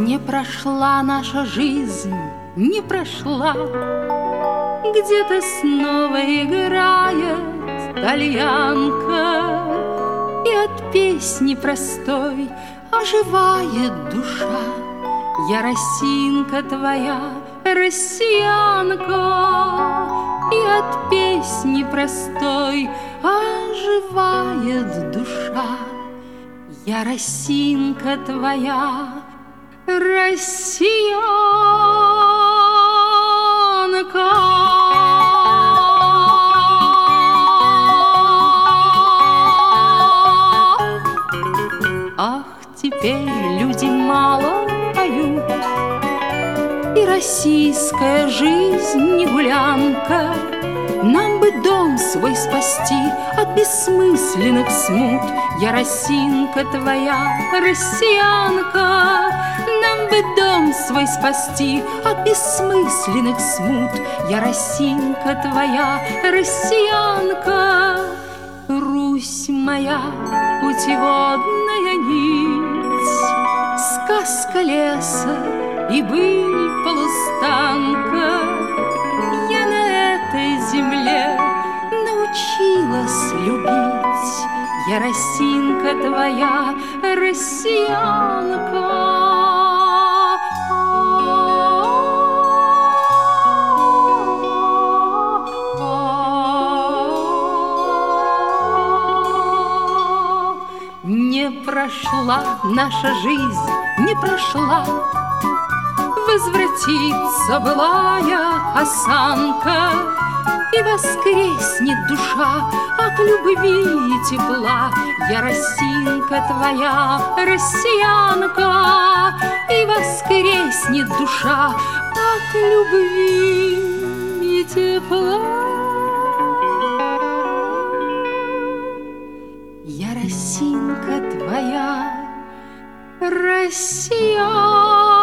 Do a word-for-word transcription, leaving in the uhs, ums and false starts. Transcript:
Не прошла наша жизнь, не прошла. Где-то снова играет тальянка, и от песни простой оживает душа. Я росинка твоя, россиянка, и от песни простой оживает душа. Я росинка твоя, россиянка. Ах, теперь люди мало поют, и российская жизнь не гулянка. Нам бы дом свой спасти от бессмысленных смут. Я росинка твоя, россиянка. Нам бы дом свой спасти от бессмысленных смут. Я росинка твоя, россиянка. Русь моя, путеводная нить, сказка леса и быль полустанка. Я на этой земле научилась любить. Я росинка твоя, россиянка. Не прошла наша жизнь, не прошла. Возвратится былая осанка, и воскреснет душа от любви и тепла. Я росинка твоя, россиянка, и воскреснет душа от любви и тепла. Я росинка твоя, россиянка.